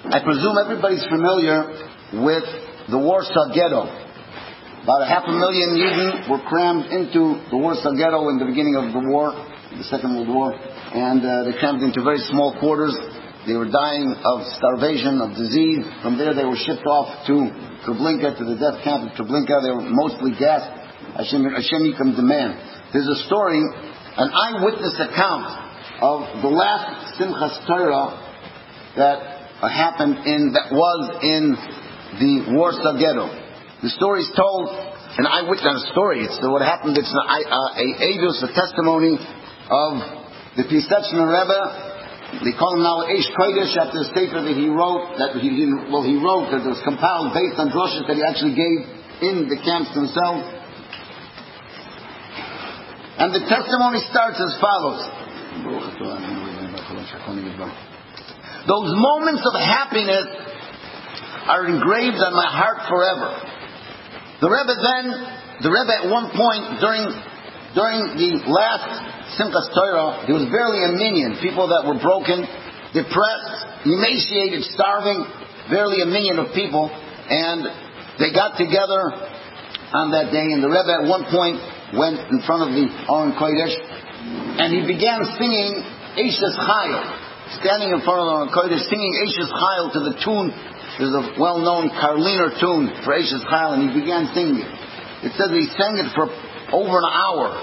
I presume everybody's familiar with the Warsaw Ghetto. About 500,000 Yidden were crammed into the Warsaw Ghetto in the beginning of the war, the Second World War, and they crammed into very small quarters. They were dying of starvation, of disease. From there they were shipped off to Treblinka, to the death camp of Treblinka. They were mostly gassed. Hashem Yikam Demand. There's a story, an eyewitness account of the last Simchas Torah that was in the Warsaw Ghetto. The story is told, an eyewitness story. It's what happened. It's a testimony of the Pisachner Rebbe. They call him now Eish Kodesh after the sefer that he wrote. He wrote that was compiled based on drushes that he actually gave in the camps themselves. And the testimony starts as follows. Those moments of happiness are engraved on my heart forever. The Rebbe at one point during the last Simchas Torah, there was barely a minyan. People that were broken, depressed, emaciated, starving, barely a minyan of people, and they got together on that day. And the Rebbe at one point went in front of the Aron Kodesh, and he began singing Eishes Chayil. Standing in front of the Aron Kodesh, singing Eishes Chayil to the tune. There's a well-known Karliner tune for Eishes Chayil, and he began singing it. It says he sang it for over an hour.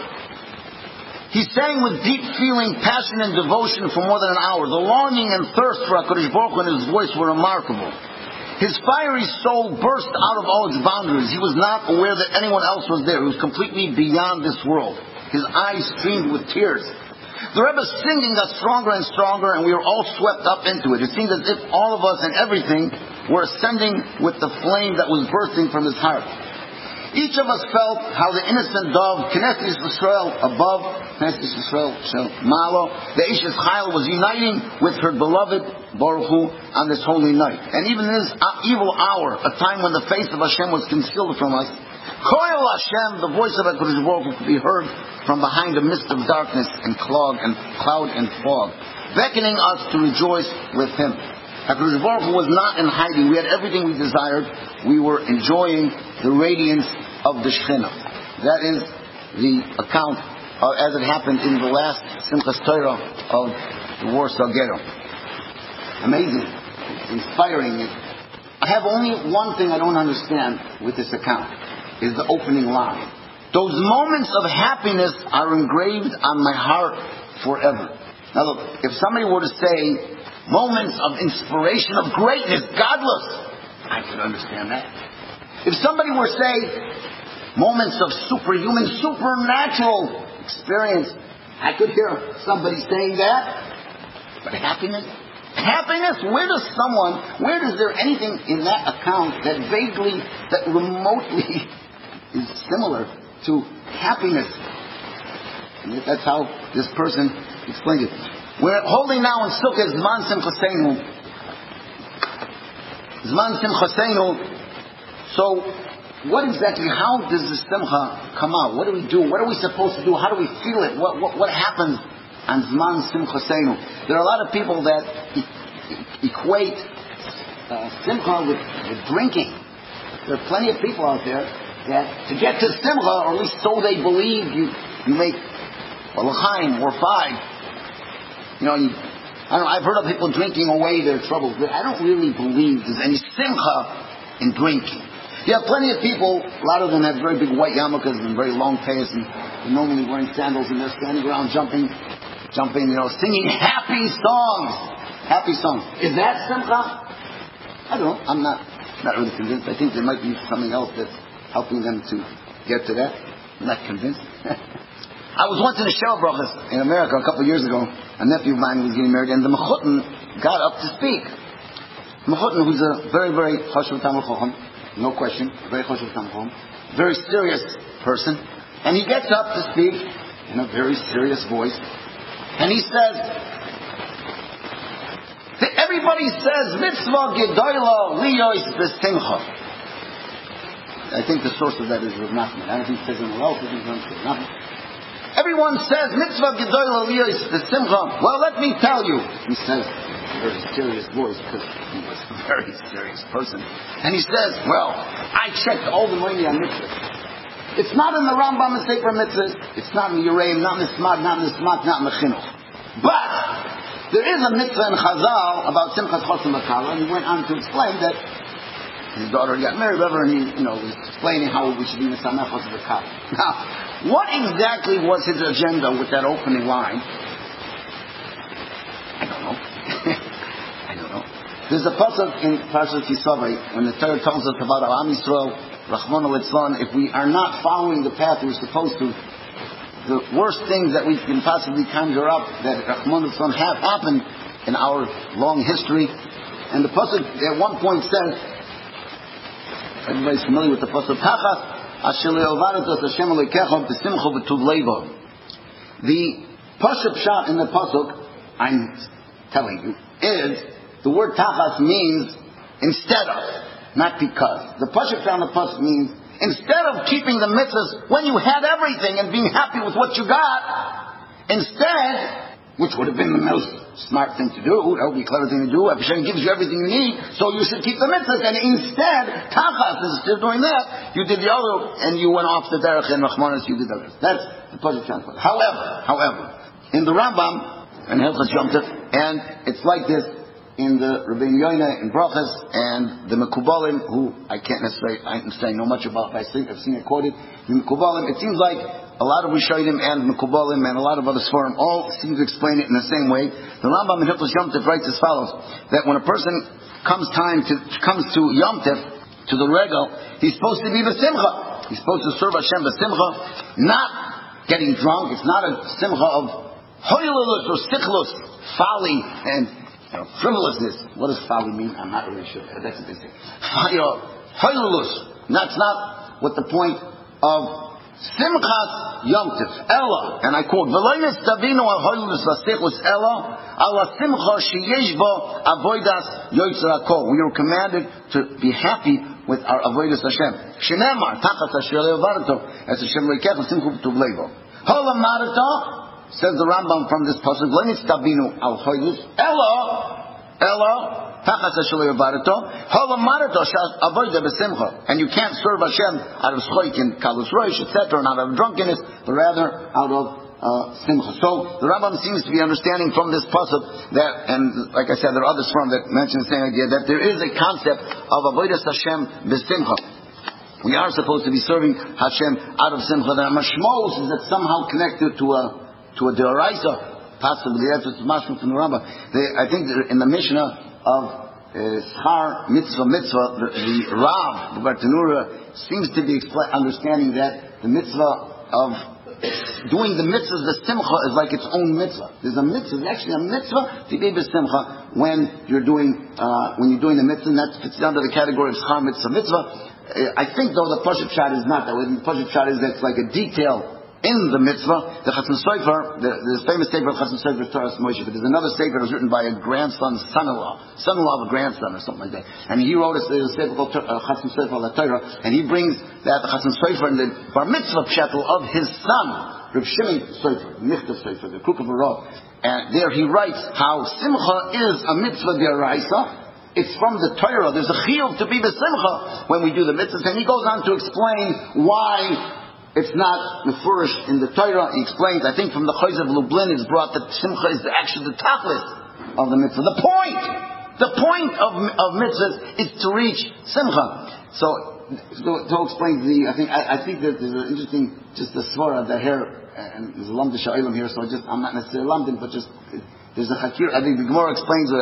He sang with deep feeling, passion, and devotion for more than an hour. The longing and thirst for HaKadosh Baruch Hu in his voice were remarkable. His fiery soul burst out of all its boundaries. He was not aware that anyone else was there. He was completely beyond this world. His eyes streamed with tears. The Rebbe's singing got stronger and stronger, and we were all swept up into it. It seemed as if all of us and everything were ascending with the flame that was bursting from his heart. Each of us felt how the innocent dove, Knesset Yisrael above, Knesset Yisrael Malo, the Eishes Chayil was uniting with her beloved Baruch Hu on this holy night. And even in this evil hour, a time when the face of Hashem was concealed from us, Koil Hashem, the voice of HaKadosh Baruch Hu, could be heard from behind a mist of darkness and cloud and fog, beckoning us to rejoice with Him. HaKadosh Baruch Hu was not in hiding. We had everything we desired. We were enjoying the radiance of the Shekhinah. That is the account as it happened in the last Simchas Torah of the Warsaw Ghetto. Amazing. Inspiring. I have only one thing I don't understand with this account, is the opening line. Those moments of happiness are engraved on my heart forever. Now look, if somebody were to say moments of inspiration, of greatness, godless, I could understand that. If somebody were to say moments of superhuman, supernatural experience, I could hear somebody saying that. But happiness? Happiness? Where is there anything in that account that vaguely, that remotely is similar to happiness? And that's how this person explained it. We're holding now in Sukkot Zman Simchaseinu. Zman Simchaseinu. So, how does the Simcha come out? What do we do? What are we supposed to do? How do we feel it? What happens on Zman Simchaseinu? There are a lot of people that equate Simcha with drinking. There are plenty of people out there that to get to Simcha, or at least so they believe, you make a l'chaim or 5. I've heard of people drinking away their troubles, but I don't really believe there's any Simcha in drinking. You have plenty of people, a lot of them have very big white yarmulkes and very long pants, and they're normally wearing sandals, and they're standing around jumping, singing happy songs. Happy songs. Is that Simcha? I don't know. I'm not really convinced. I think there might be something else that's helping them to get to that. I'm not convinced. I was once in a shell brachas in America a couple of years ago. A nephew of mine was getting married, and the mechutin got up to speak. Mechutin, who's a very, very chashuv Talmid Chacham, no question, very chashuv Talmid Chacham, very serious person, and he gets up to speak in a very serious voice, and he says, everybody says mitzvah gedola liyos b'simcha. I think the source of that is Rav Nachman. I don't think it says in the Rav Nachman. Everyone says mitzvah gedola liyos b'simcha. Well, let me tell you, he says in a very serious voice, because he was very serious person. And he says, well, I checked all the money on mitzvahs. It's not in the Rambam and Sefer Mitzvahs. It's not in the Yereim, not in the Smad, not in the Smat, not in the Chinuch. But there is a mitzvah in Chazal about Simchas Chosim Bakala, and he went on to explain that his daughter got married, whatever, and he, was explaining how we should be Mesamech Chosim Bakala. Now, what exactly was his agenda with that opening line? I don't know. I don't know. There's a pasuk in Parashat Yisavai when the Torah tells us about our Am Yisrael, Rachmana litzlan, if we are not following the path we're supposed to, the worst things that we can possibly conjure up that Rachmana litzlan have happened in our long history. And the pasuk at one point says, everybody's familiar with the pasuk, Tachas asher le'ovaratos Hashem Elokecha b'simcha v'tuv leivo. The pasuk shot in the pasuk, I'm telling you, is the word tachas means instead of, not because. The pasuk on the pasuk means instead of keeping the mitzvahs when you had everything and being happy with what you got, instead, which would have been the most smart thing to do, that would be a clever thing to do, Hashem gives you everything you need, so you should keep the mitzvahs, and instead, tachas, instead of doing that, you did the other, and you went off the derech and rachmanas, you did the rest. That's the pasuk on the pasuk. However, in the Rambam, and Hilchos Yom Tov, and it's like this in the Rabbeinu Yoina in Brachas and the Mekubalim, who I can't necessarily know much about, but I've seen it quoted. The Mekubalim, it seems like a lot of Rishonim and Mekubalim and a lot of other Sforim all seem to explain it in the same way. The Rambam in Hilchos Yom Tov writes as follows: that when a person comes to Yom Tov, to the regal, he's supposed to be b'simcha. He's supposed to serve Hashem b'simcha, not getting drunk. It's not a simcha of hoylulus or sichlus, folly and frivolousness. What does folly mean? I'm not really sure. That's what they say. Hoylulus. That's not what the point of Simchas Yom Tov. Ella, and I quote, V'loynes tavinu al hoylulus v'sichlus ella ala simcha sheyesh bo avodas yoytzar hakol. We are commanded to be happy with our avodas Hashem. Shenemar tachas asher le'ovarto as Hashem le'kecha simcha b'tuv leivo. Hola marata. Says the Rambam from this pasuk, "Lenis tabinu al hoylus ella tachas shelo yavarato hola marato shas avoda b'simcha." And you can't serve Hashem out of schoik and kalus roish, etc., not out of drunkenness, but rather out of simcha. So the Rambam seems to be understanding from this pasuk that, and like I said, there are others from that mention the same idea, that there is a concept of avodas Hashem b'simcha. We are supposed to be serving Hashem out of simcha. The mashmos is that somehow connected to a deoraisa, possibly that's what's mashma from the Rambam. I think in the Mishnah of Schar Mitzvah, the Rav, the Bartanura, seems to be understanding that the mitzvah of doing the mitzvahs, the simcha, is like its own mitzvah. There's a mitzvah, there's actually a mitzvah to be b'simcha when you're doing the mitzvah, and that fits under the category of Schar Mitzvah. I think though the Pashup Shad is not that way. The Pashup Shad is that's like a detail in the mitzvah. The Chassan Sofer, the famous sefer of Chassan Sofer is Torah Moshe, but there's another sefer that was written by a grandson's son-in-law of a grandson or something like that. And he wrote a sefer called Chassan Sofer al Torah, and he brings that the Chassan Sofer and the bar mitzvah pshatel of his son, Reb Shimon Sofer, Michta Sofer, the Kruk of Rav. And there he writes how Simcha is a mitzvah d'oraisa. It's from the Torah. There's a chiyuv to be b'simcha when we do the mitzvahs, and he goes on to explain why it's not mefurish in the Torah. He explains, I think from the Chayz of Lublin is brought that simcha is actually the tachlis of the mitzvah. The point of mitzvahs is to reach simcha. So to explain I think that there's an interesting, just the svara that here, and there's a lamda sha'ilim here, so I'm not necessarily lamdin, but just there's a hakir. I think the Gemara explains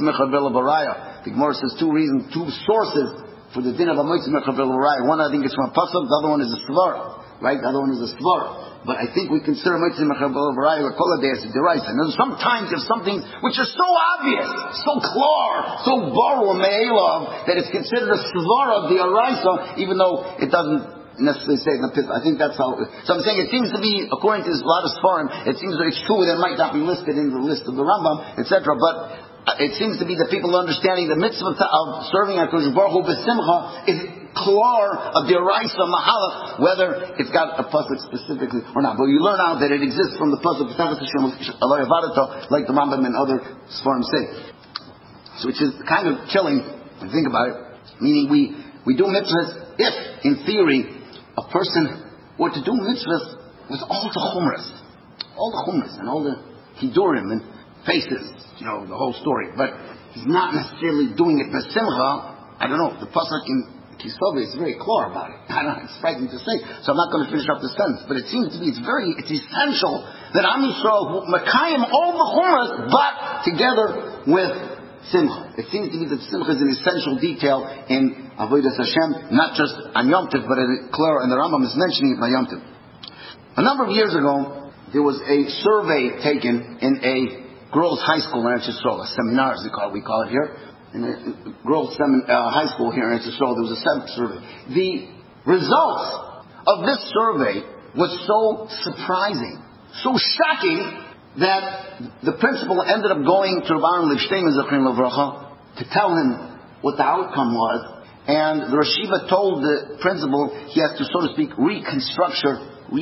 the Gemara says two sources for the din of Hamoitzi Mechavel Baraya. One I think is from a pasuk, the other one is a svara. Right? The other one is a svara. But I think we consider Moitzi Mechavel Baraya or Koladay as a deraisa. And sometimes there's something which is so obvious, so clear, so baru me'elav, that it's considered a svara of the deraisa, even though it doesn't necessarily say it in the pit. I think that's how. So I'm saying it seems to be, according to a lot of svarim, it seems that it's true that it might not be listed in the list of the Rambam, etc. But it seems to be that people understanding the mitzvah of serving HaKadosh Baruch Hu b'simcha is klor of the Oraisa Mahalach, whether it's got a pasuk specifically or not. But you learn out that it exists from the pasuk like the Rambam and other Sforim say. So which is kind of killing Think about it. Meaning we do mitzvahs if, in theory, a person were to do mitzvahs with all the chumras and all the hidurim and faces, the whole story. But he's not necessarily doing it besimcha. I don't know. The pasuk in Kisova is very clear about it. I don't know, it's frightening to say, so I'm not going to finish up the sentence. But it seems to be it's essential that Am Yisrael makayim all the chumras, but together with simcha. It seems to be that simcha is an essential detail in Avodas Hashem, not just on Yom Tov, but clear, and the Rambam is mentioning it by Yom Tov. A number of years ago, there was a survey taken in a girls' high school in Eretz Yisrael, a seminar, as we call it here. In a girls' high school here in Eretz Yisrael, there was a survey. The results of this survey was so surprising, so shocking, that the principal ended up going to Rav Aaron Lifstein Zechrin Levracha to tell him what the outcome was. And the Rosh Yeshiva told the principal he has to, so to speak, restructure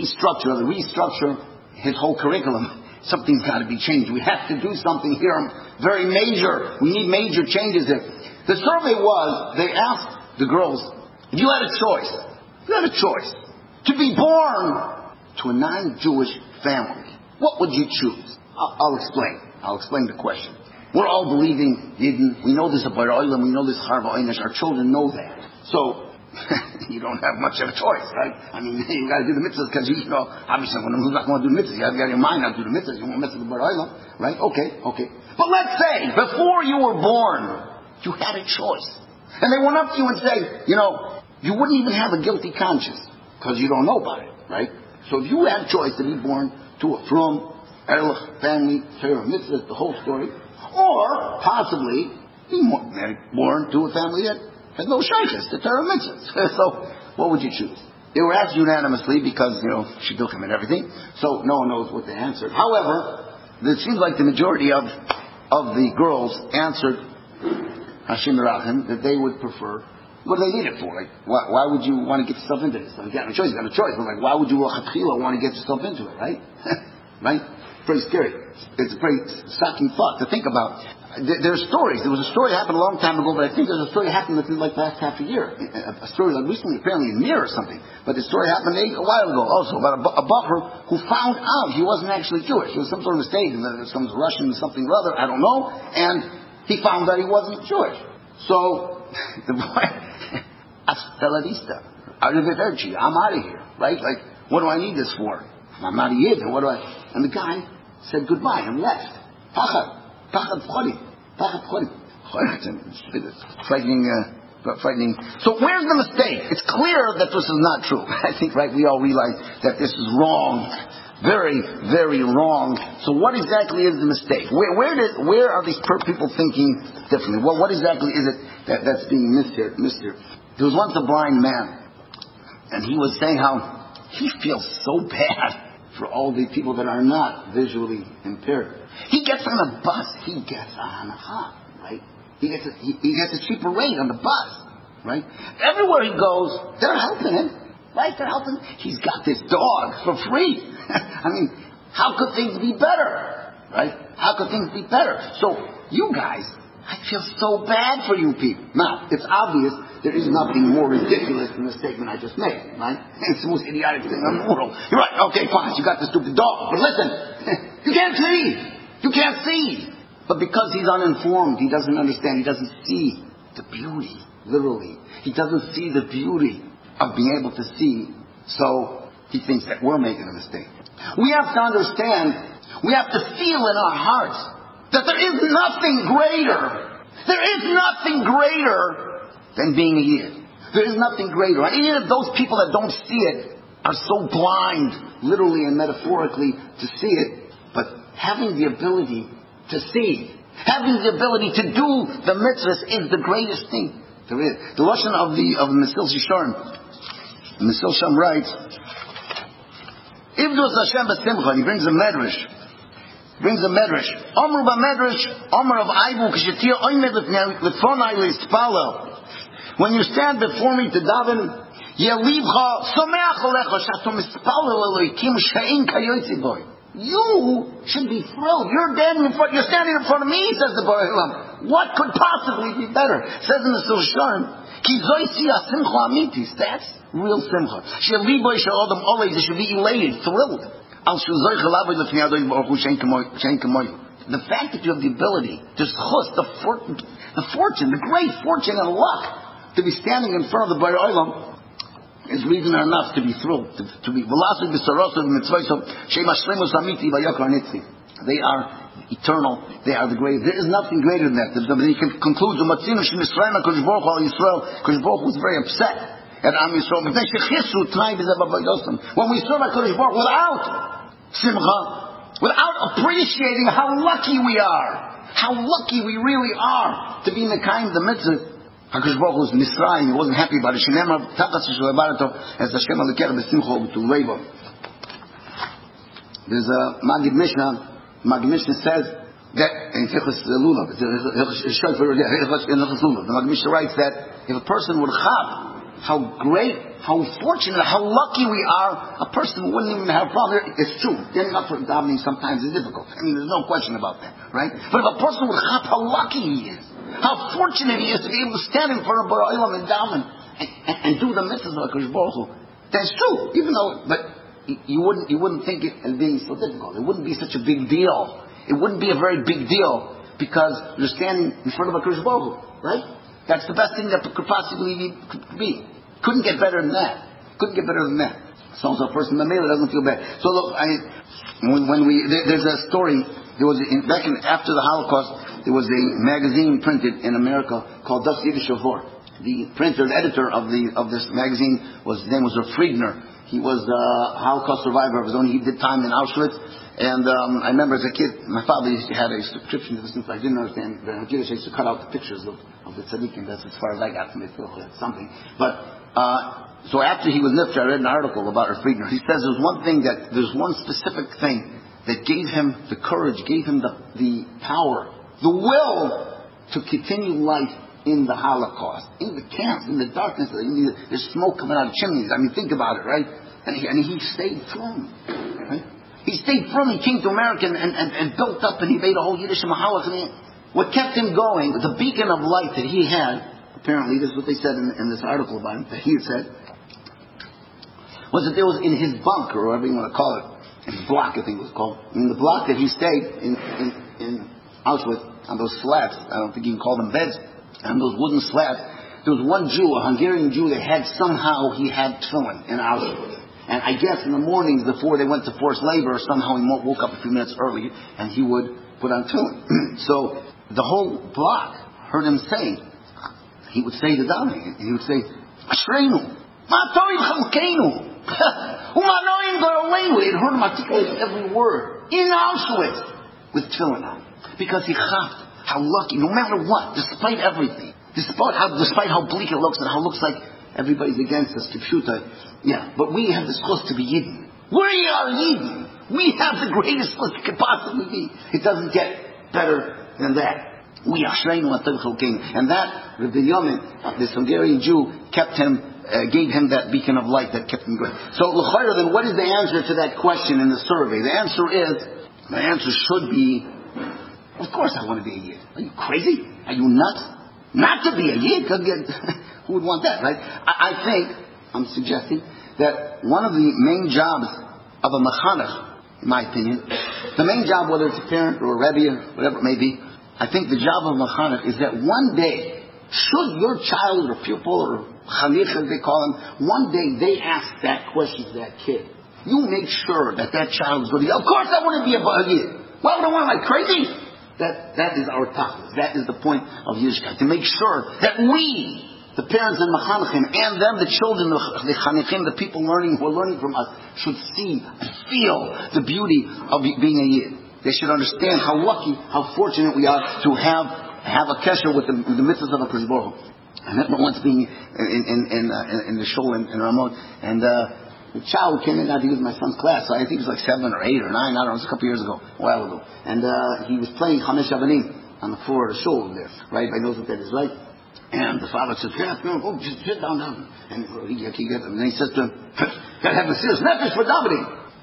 his whole curriculum. Something's got to be changed. We have to do something here very major. We need major changes here. The survey was, they asked the girls, if you had a choice to be born to a non-Jewish family, what would you choose? I'll explain the question. We're all believing Yidden. We know this about Oilam. We know this Harva Einish. Our children know that. So, you don't have much of a choice, right? I mean, you got to do the mitzvahs because obviously, when who's not going to do the mitzvahs? You have to get your mind out to do the mitzvahs. You won't mess with the Bar Oilam, right? Okay. But let's say before you were born, you had a choice, and they went up to you and say, you wouldn't even have a guilty conscience because you don't know about it, right? So if you had a choice to be born to a frum, erlich, family, Torah, mitzvahs, the whole story, or possibly be born to a family that has no shaykhs, the Torah mitzvahs. So, what would you choose? They were asked unanimously because, shidduchim and everything, so no one knows what they answered. However, it seems like the majority of the girls answered Hashem Merachim that they would prefer. What do they need it for? Like, why would you want to get yourself into this? You got no choice. But like, why would you want to get yourself into it, right? Right? Pretty scary. It's a very shocking thought to think about. There are stories. There was a story that happened a long time ago, but I think there's a story that happened within like last half a year. A story like recently, apparently in Mir or something. But the story happened a while ago also about a bacher who found out he wasn't actually Jewish. It was some sort of mistake. Some Russian something or other, I don't know. And he found that he wasn't Jewish. So the boy, hasta la vista, arrivederci, I'm out of here, right? Like, what do I need this for? I'm not a Yid, and what do I? And the guy said goodbye and left. Pachad chodim. Frightening. So where's the mistake? It's clear that this is not true. I think, right, we all realize that this is wrong. Very, very wrong. So what exactly is the mistake? Where are these people thinking differently? What exactly is it that's being missed here? There was once a blind man, and he was saying how he feels so bad for all the people that are not visually impaired. He gets on a bus. He gets a hanacha, right? He gets a cheaper rate on the bus, right? Everywhere he goes, they're helping him, right? They're helping him. He's got this dog for free. I mean, how could things be better, right? How could things be better? So, you guys, I feel so bad for you people. Now, it's obvious there is nothing more ridiculous than the statement I just made, right? It's the most idiotic thing in the world. You're right, okay, fine, you got the stupid dog, but listen, you can't see. But because he's uninformed, he doesn't understand, he doesn't see the beauty, literally. He doesn't see the beauty of being able to see, so he thinks that we're making a mistake. We have to understand, we have to feel in our hearts that there is nothing greater than being a Yid. There is nothing greater. Even if those people that don't see it are so blind, literally and metaphorically, to see it, but having the ability to see, having the ability to do the mitzvahs is the greatest thing there is. The Lashon of Mesil Shisharim, Mesil Sham writes, Ivdos Hashem b'simcha, he brings a medrash. Omer b'medrash, Omer of Aivu, k'shetir oimed l'fonai l'istpalel. When you stand before me to daven, yelivcha someach alecha shatom ispalel elokim she'in kayotzi boy. You should be thrilled. You're standing in front of me, says the Baruch Olam. What could possibly be better? It says in the Shulchan, Ki zoi siya simcha amitis. That's real simcha. Sheliboy she'odam olei, they should be elated, thrilled. Al shuzoi chalav lefnei Adonai Baruch Hu shein kamoyu. The fact that you have the ability, the fortune, the great fortune and luck to be standing in front of the Borei Olam is reason enough to be thrilled. To be they are eternal. They are the great. There is nothing greater than that. He concludes, Kodesh Baruch was very upset at Am Yisrael. When we serve Kodesh Baruch without simcha, without appreciating how lucky we are, how lucky we really are to be in the kind of the mitzvah. HaKadosh Baruch Hu was Mitzrayim, he wasn't happy about it. As Hashem Alekeh b'simcha u'b'tuleva. There's a Magid Mishnah. Magid Mishnah says that in Hilchos Lulav, the Magid Mishnah writes that if a person would chab how great, how fortunate, how lucky we are, a person wouldn't even have a problem. It's true. Getting up for davening sometimes is difficult. I mean, there's no question about that, right? But if a person would chap how lucky he is, how fortunate he is to be able to stand in front of Borei Olam and daven and do the mitzvahs of HaKadosh Baruch Hu, that's true. Even though, but you wouldn't think it as being so difficult. It wouldn't be such a big deal. It wouldn't be a very big deal because you're standing in front of HaKadosh Baruch Hu, right? That's the best thing that could possibly be. Couldn't get better than that. So a person doesn't feel bad. So look, there's a story. There was after the Holocaust, there was a magazine printed in America called Das Yiddish Avor. The printer, the editor of this magazine his name was Friedner. He was a Holocaust survivor of his own. He did time in Auschwitz. And I remember as a kid, my father had a subscription to this thing. I didn't understand the Yiddish. I used to cut out the pictures of the tzaddikim. That's as far as I got from it. Something. But so after he was nifter, I read an article about Friedner. He says there's one specific thing that gave him the courage, gave him the power, the will to continue life in the Holocaust, in the camps, in the darkness. There's smoke coming out of chimneys. I mean, think about it, right? And he stayed firm, right? He stayed firm. He came to America and built up, and he made a whole Yiddish Mahalach. What kept him going, the beacon of light that he had, apparently, this is what they said in this article about him, that he had said, was that there was in his bunk, or whatever you want to call it, his block, I think it was called, in the block that he stayed in Auschwitz, on those slabs, I don't think you can call them beds, on those wooden slabs, there was one Jew, a Hungarian Jew, that had tefillin in Auschwitz. And I guess in the mornings before they went to forced labor, somehow he woke up a few minutes early, and he would put on tefillin. So the whole block heard him saying, he would say to davening, and he would say, Ashreinu, Ma'atorim Chalkeinu, Umanoim Goyolenu. He had heard him articulate every word in Auschwitz with tefillin on, because he chapped how lucky, no matter what, despite everything, despite how bleak it looks and how it looks like everybody's against us, but we have the schus to be Yidden. We are Yidden. We have the greatest schus it could possibly be. It doesn't get better than that. We are Shreinu Ma'atorim Chalkeinu, and that Rabbi Yomin, this Hungarian Jew, gave him that beacon of light that kept him going. So, l'chayra, then what is the answer to that question in the survey? The answer should be, of course I want to be a Yid. Are you crazy? Are you nuts? Not to be a Yid? Who would want that, right? I'm suggesting that one of the main jobs of a mechanech, in my opinion, the main job, whether it's a parent or a rebbe or whatever it may be, I think the job of a mechanech is that one day, should your child or pupil or chanich, as they call him, one day they ask that question to that kid, you make sure that child is going to be, of course I want to be a Yid. Why would I want to, am I crazy? That is our tachlis. That is the point of Yiddishkeit. To make sure that we, the parents and mechanechim, and them, the children, the chanichim, the people who are learning from us, should see and feel the beauty of being a Yid. They should understand how lucky, how fortunate we are to have a kesher with the mitzvahs of HaKadosh Baruch Hu. I remember once being in the shul in Ramon, and the child came in. He was my son's class, so I think it was like 7 or 8 or 9. I don't know. It was a couple years ago, a while ago, and he was playing Chamesh Avanim on the floor of the shul there. Right, everybody knows what that is, right? And the father says, just sit down. And he gets him. And he says to him, gotta have a serious message for davening.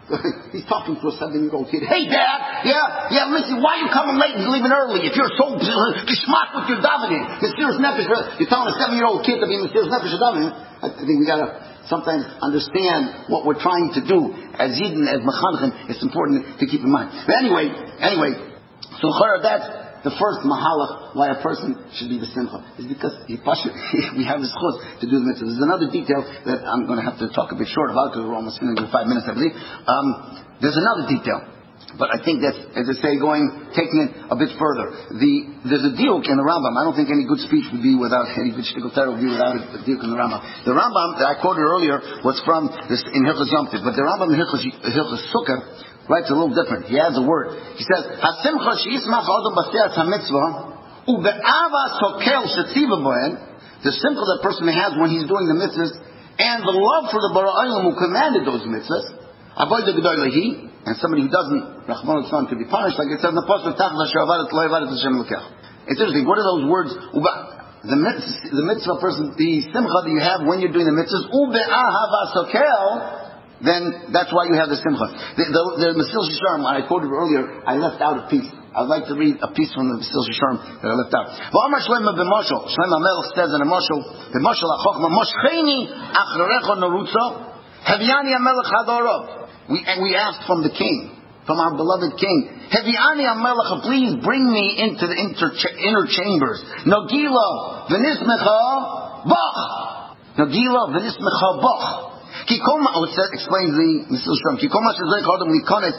He's talking to a 7-year-old kid. Hey, Dad, listen, why are you coming late and leaving early? If you're so geschmack with your davening, Mesiras Nefesh, you're telling a 7-year-old kid to be Mesiras Nefesh davening. I think we gotta sometimes understand what we're trying to do as Yidden, as Mechanchen. It's important to keep in mind. But anyway, so that's the first mahalach why a person should be the simcha is because we have this chus to do the mitzvah. There's another detail that I'm going to have to talk a bit short about because we're almost finishing in 5 minutes, I believe. There's another detail, but I think that's, as I say, taking it a bit further. There's a diuk in the Rambam. I don't think any good speech would be without any good shtickle would be without a diuk in the Rambam. The Rambam that I quoted earlier was from this in Hilchos Yom Tov, but the Rambam in Hilchos Sukkah writes a little different. He adds a word. He says, "Hasimcha sheismach adam b'siyas hamitzvah ube'ava sokel shetziva bohen." The simcha that person has when he's doing the mitzvahs and the love for the Bara Olam who commanded those mitzvahs. Avodah gedolah and somebody who doesn't, Rachmana litzlan, could be punished, like it says in the pasuk, "Tach l'she'avadet lo yavadet Hashem l'kech." It's interesting. What are those words? The mitzvah person, the simcha that you have when you're doing the mitzvahs, ube'ava sokel. Then that's why you have the simcha. The Mesilas Yesharim, I quoted earlier, I left out a piece. I'd like to read a piece from the Mesilas Yesharim that I left out. V'amar Shlomo b'Moshel. Shlomo HaMelech says in a Moshel, b'Moshel HaChochma, Moshcheni achrecha narutza, Heviani HaMelech hadorov. We asked from the king, from our beloved king, Heviani HaMelech, please bring me into the inner chambers. Nogila v'nismecha bach. Nogila v'nismecha bach. Explains the Mesilas Yesharim.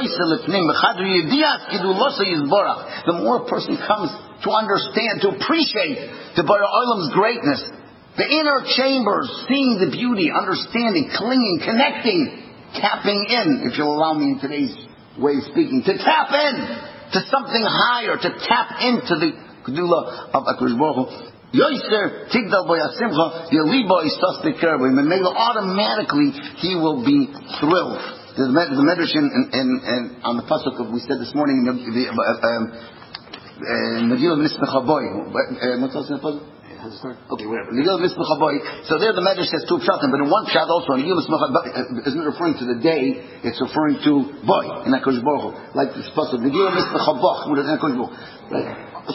The more a person comes to understand, to appreciate the Bara Olam's greatness, the inner chambers, seeing the beauty, understanding, clinging, connecting, tapping in, if you'll allow me in today's way of speaking, to tap in to something higher, to tap into the Kedula of HaKadosh Baruch Hu. Yoiser tigdal boyasimcha yelibo istas bekerbo. And automatically he will be thrilled. The medrash on the pasuk we said this morning, Megillah V'nismecha Boy. What's else in the pasuk? How's it start? Okay, whatever. Megillah V'nismecha Boy. So there the medrash has two pshatim, but in one pshat also, Megillah V'nismecha Boy isn't referring to the day; it's referring to boy in HaKadosh Baruch Hu, like this pasuk. Megillah V'nismecha Boch in HaKadosh Baruch Hu. Right? To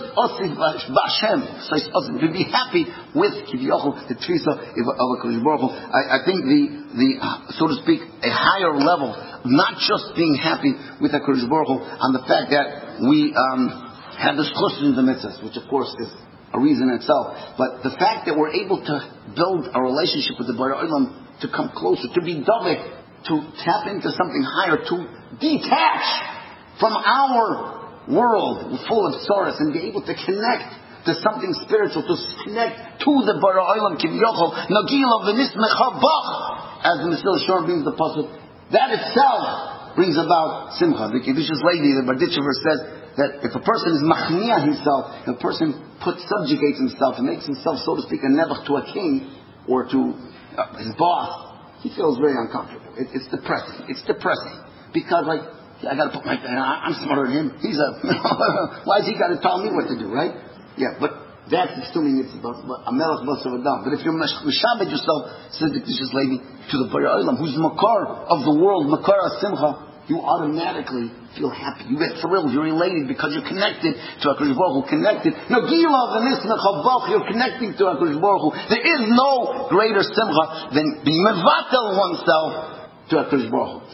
be happy with the Tfisa of HaKadosh Baruch Hu. I think the so to speak, a higher level, not just being happy with HaKadosh Baruch Hu on the fact that we have this chus in the mitzvahs, which of course is a reason in itself, but the fact that we're able to build a relationship with the Bara Olam, to come closer, to be davik, to tap into something higher, to detach from our world full of sorrows and be able to connect to something spiritual, to connect to the Bara Olam Kivyochel, Nagila V'nismecha Bach, as the Mesilas Yesharim brings the pasuk. That itself brings about simcha. The Kedushas lady, the Berditchever, says that if a person is machniah himself, if a person subjugates himself and makes himself, so to speak, a nebuch to a king or to his boss, he feels very uncomfortable. It's depressing. It's depressing because, like, I got to put I'm smarter than him. He's why has he got to tell me what to do, right? Yeah, but that's assuming it's about a melech basar adam. But if you're mishabed yourself, says the Kedushas lady, to the Bara Olam, who's makar of the world, makar simcha, you automatically feel happy. You get thrilled. You're elated because you're connected to HaKadosh Baruch Hu. Connected. No gila v'nismecha bach. You're connecting to HaKadosh Baruch Hu. There is no greater simcha than being mevatel oneself to HaKadosh Baruch Hu.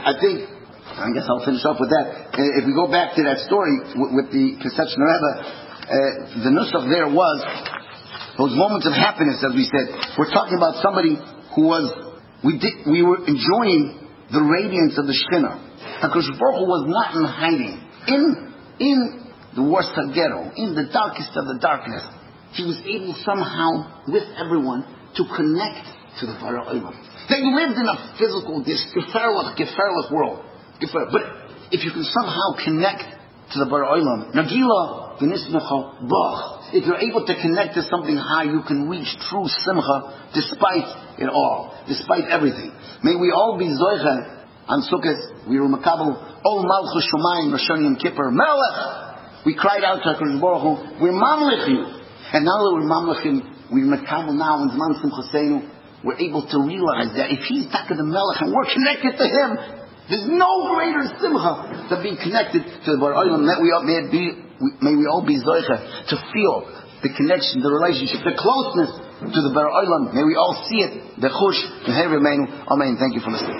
I guess I'll finish up with that. If we go back to that story with the Kesach Rebbe, the nusach there was those moments of happiness, as we said. We're talking about somebody who was, we were enjoying the radiance of the Shekhinah. HaKadosh Baruch Hu was not in hiding. In the worst ghetto, in the darkest of the darkness, he was able somehow, with everyone, to connect to the Bara Olam. They lived in a physical, geferlich world. But if you can somehow connect to the Bara Olam, Nagila v'nismecha bach, if you're able to connect to something high, you can reach true simcha despite it all, despite everything. May we all be zoicha on Sukkot. We were makabel ol malchus shomayim Rosh Yom Kippur Melech. We cried out to HaKadosh Baruch Hu, we're mamlich you, and now that we're mamlich him, we're makabel now in Zman Simchaseinu. we're able to realize that if he's Taka the Melech and we're connected to him, there's no greater simcha than being connected to the Bar Olam. May we all be zoicha to feel the connection, the relationship, the closeness to the Bar Olam. May we all see it. The chush, the Amen. Thank you for listening.